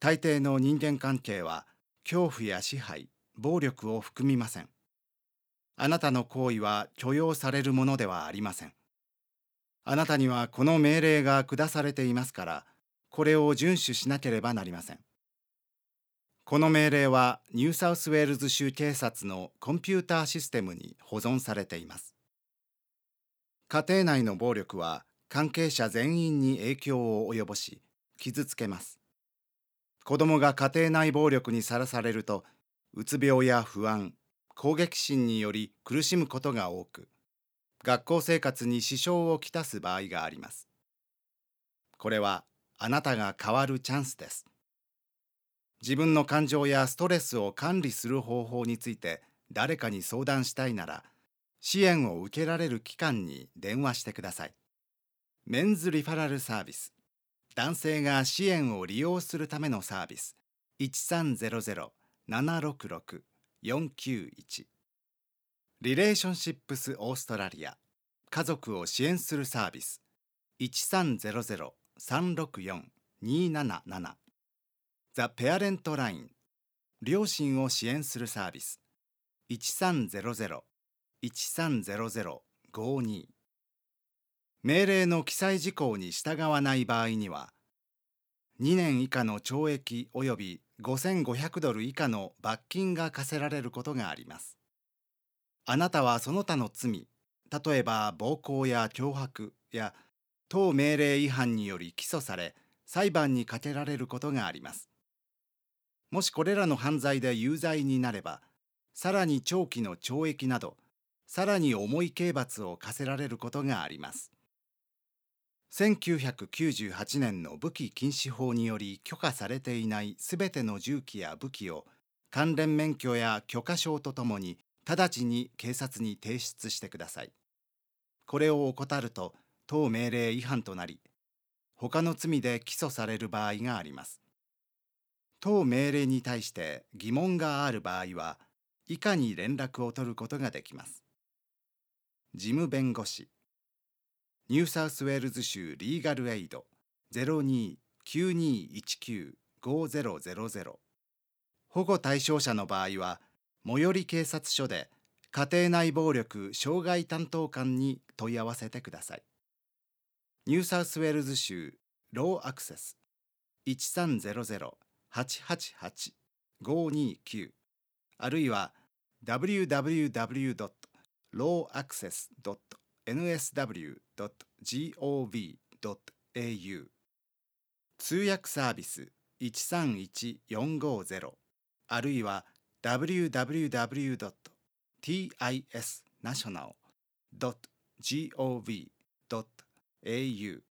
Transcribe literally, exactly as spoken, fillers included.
大抵の人間関係は恐怖や支配、暴力を含みません。あなたの行為は許容されるものではありません。あなたにはこの命令が下されていますから、これを遵守しなければなりません。この命令はニューサウスウェールズ州警察のコンピューターシステムに保存されています。家庭内の暴力は関係者全員に影響を及ぼし、傷つけます。子供が家庭内暴力にさらされると、うつ病や不安、攻撃心により苦しむことが多く、学校生活に支障をきたす場合があります。これはあなたが変わるチャンスです。自分の感情やストレスを管理する方法について誰かに相談したいなら、支援を受けられる機関に電話してください。メンズリファラルサービス、男性が支援を利用するためのサービス、いちさんゼロゼロ ななろくろく よんきゅういち。リレーションシップスオーストラリア、家族を支援するサービス、いちさんゼロゼロ さんろくよん にーなななな。ザ・ペアレントライン、両親を支援するサービス、いちさんゼロゼロ いちさんゼロゼロ ごーにー。命令の記載事項に従わない場合には、にねん以下の懲役およびごせんごひゃくドル以下の罰金が課せられることがあります。あなたはその他の罪、例えば暴行や脅迫や当命令違反により起訴され、裁判にかけられることがあります。もしこれらの犯罪で有罪になれば、さらに長期の懲役など、さらに重い刑罰を課せられることがあります。せんきゅうひゃくきゅうじゅうはちねんの武器禁止法により許可されていないすべての銃器や武器を関連免許や許可証とともに直ちに警察に提出してください。これを怠ると当命令違反となり、他の罪で起訴される場合があります。当命令に対して疑問がある場合は、以下に連絡を取ることができます。事務弁護士、ニューサウスウェールズ州リーガルエイド ゼロにーきゅうにーいちきゅう ごーゼロゼロゼロ。保護対象者の場合は、最寄り警察署で家庭内暴力障害担当官に問い合わせてください。ニューサウスウェールズ州ローアクセス いちさんゼロゼロ はちはちはち ごーにーきゅう あるいは ダブリューダブリューダブリュードットローアクセスドットエヌエスダブリュードットゴブドットエーユー。 通訳サービスいちさんいちよんごゼロあるいは ダブリューダブリューダブリュードットティーアイエスナショナルドットゴブドットエーユー